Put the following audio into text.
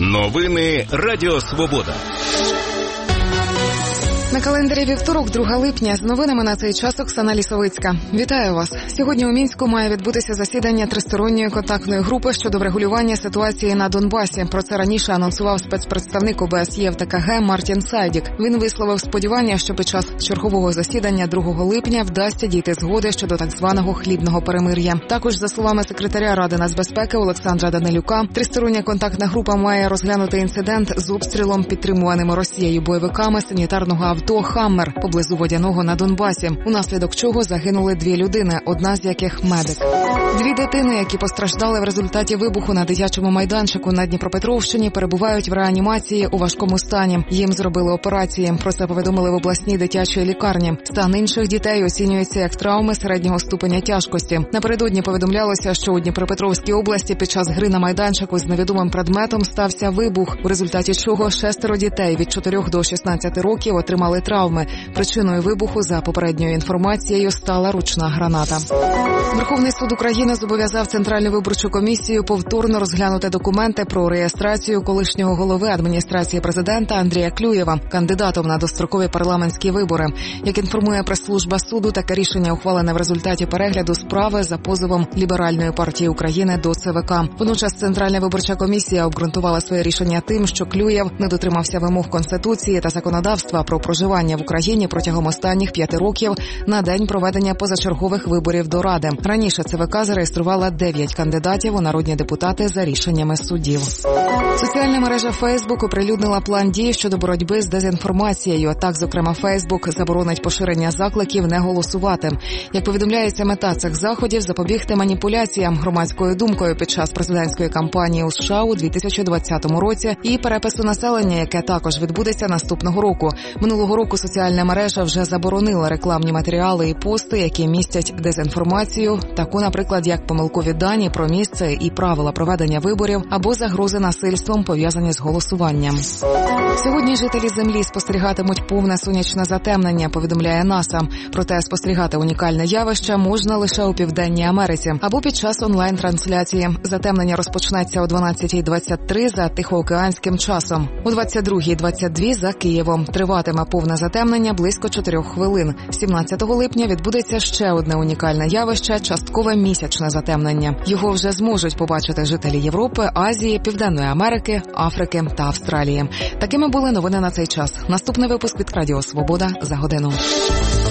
Новини Радіо Свобода. На календарі вівторок, 2 липня. З новинами на цей час Оксана Лісовицька. Вітаю вас. Сьогодні у Мінську має відбутися засідання тристоронньої контактної групи щодо врегулювання ситуації на Донбасі. Про це раніше анонсував спецпредставник ОБСЄ в ТКГ Мартін Сайдік. Він висловив сподівання, що під час чергового засідання 2 липня вдасться дійти згоди щодо так званого хлібного перемир'я. Також, за словами секретаря Ради нацбезпеки Олександра Данилюка, тристороння контактна група має розглянути інцидент з обстрілом підтримуваними Росією бойовиками санітарного авто «Хаммер» поблизу Водяного на Донбасі, унаслідок чого загинули 2 людини, одна з яких медик. 2 дитини, які постраждали в результаті вибуху на дитячому майданчику на Дніпропетровщині, перебувають в реанімації у важкому стані. Їм зробили операції. Про це повідомили в обласній дитячій лікарні. Стан інших дітей оцінюється як травми середнього ступеня тяжкості. Напередодні повідомлялося, що у Дніпропетровській області під час гри на майданчику з невідомим предметом стався вибух, у результаті чого 6 дітей від 4 до 16 років отримали травми. Причиною вибуху, за попередньою інформацією, стала ручна граната. Верховний суд України зобов'язав Центральну виборчу комісію повторно розглянути документи про реєстрацію колишнього голови адміністрації президента Андрія Клюєва кандидатом на дострокові парламентські вибори. Як інформує прес-служба суду, таке рішення ухвалене в результаті перегляду справи за позовом Ліберальної партії України до ЦВК. Водночас Центральна виборча комісія обґрунтувала своє рішення тим, що Клюєв не дотримався вимог Конституції та законодавства про проживання в Україні протягом останніх 5 років на день проведення позачергових виборів до Ради. Раніше ЦВК зареєструвала 9 кандидатів у народні депутати за рішеннями судів. Соціальна мережа Facebook оприлюднила план дій щодо боротьби з дезінформацією. Так, зокрема, Facebook заборонить поширення закликів не голосувати. Як повідомляється, мета цих заходів – запобігти маніпуляціям громадською думкою під час президентської кампанії у США у 2020 році і перепису населення, яке також відбудеться наступного року. Минулого року соціальна мережа вже заборонила рекламні матеріали і пости, які містять дезінформацію, таку, наприклад, як помилкові дані про місце і правила проведення виборів або загрози насильством, пов'язані з голосуванням. Сьогодні жителі Землі спостерігатимуть повне сонячне затемнення, повідомляє НАСА. Проте спостерігати унікальне явище можна лише у Південній Америці або під час онлайн-трансляції. Затемнення розпочнеться о 12:23 за Тихоокеанським часом, о 22:22 за Києвом. Триватиме повне затемнення близько 4 хвилин. 17 липня відбудеться ще одне унікальне явище – часткове місячне затемнення. Його вже зможуть побачити жителі Європи, Азії, Південної Америки, Африки та Австралії. Такими були новини на цей час. Наступний випуск від Радіо Свобода за годину.